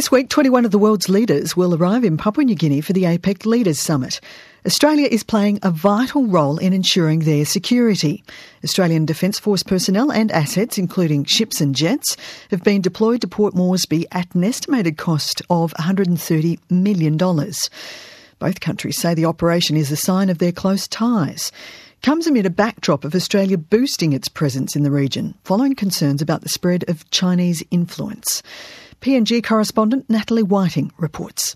This week, 21 of the world's leaders will arrive in Papua New Guinea for the APEC Leaders Summit. Australia is playing a vital role in ensuring their security. Australian Defence Force personnel and assets, including ships and jets, have been deployed to Port Moresby at an estimated cost of $130 million. Both countries say the operation is a sign of their close ties. Comes amid a backdrop of Australia boosting its presence in the region, following concerns about the spread of Chinese influence. PNG correspondent Natalie Whiting reports.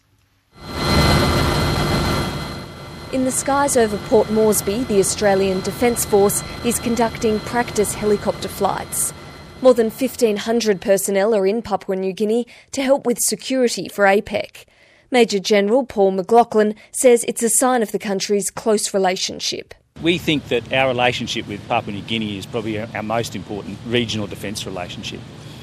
In the skies over Port Moresby, the Australian Defence Force is conducting practice helicopter flights. More than 1,500 personnel are in Papua New Guinea to help with security for APEC. Major General Paul McLaughlin says it's a sign of the country's close relationship. We think that our relationship with Papua New Guinea is probably our most important regional defence relationship.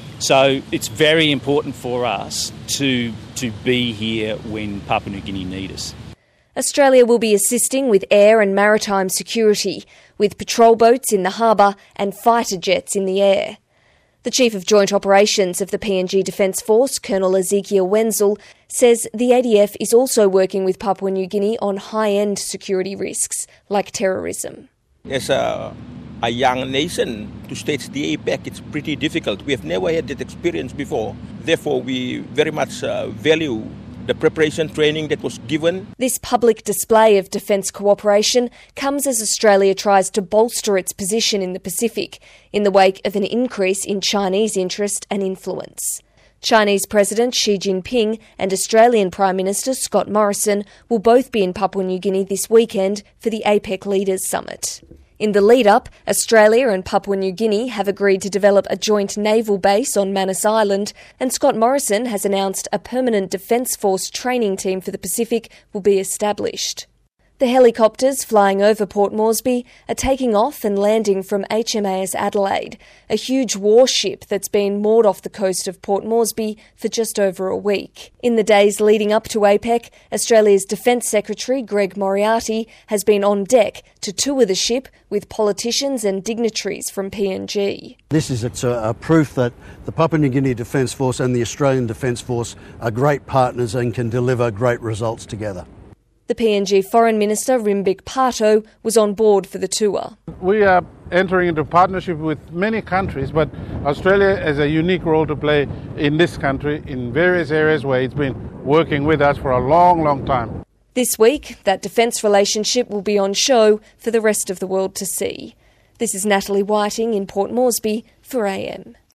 So it's very important for us to be here when Papua New Guinea need us. Australia will be assisting with air and maritime security, with patrol boats in the harbour and fighter jets in the air. The Chief of Joint Operations of the PNG Defence Force, Colonel Ezekiel Wenzel, says the ADF is also working with Papua New Guinea on high-end security risks, like terrorism. As a young nation, to stage the APEC, it's pretty difficult. We have never had that experience before. Therefore, we very much value the preparation training that was given. This public display of defence cooperation comes as Australia tries to bolster its position in the Pacific in the wake of an increase in Chinese interest and influence. Chinese President Xi Jinping and Australian Prime Minister Scott Morrison will both be in Papua New Guinea this weekend for the APEC Leaders Summit. In the lead-up, Australia and Papua New Guinea have agreed to develop a joint naval base on Manus Island, and Scott Morrison has announced a permanent Defence Force training team for the Pacific will be established. The helicopters flying over Port Moresby are taking off and landing from HMAS Adelaide, a huge warship that's been moored off the coast of Port Moresby for just over a week. In the days leading up to APEC, Australia's Defence Secretary Greg Moriarty has been on deck to tour the ship with politicians and dignitaries from PNG. This is a proof that the Papua New Guinea Defence Force and the Australian Defence Force are great partners and can deliver great results together. The PNG Foreign Minister Rimbik Parto was on board for the tour. We are entering into partnership with many countries, but Australia has a unique role to play in this country in various areas where it's been working with us for a long, long time. This week, that defence relationship will be on show for the rest of the world to see. This is Natalie Whiting in Port Moresby for AM.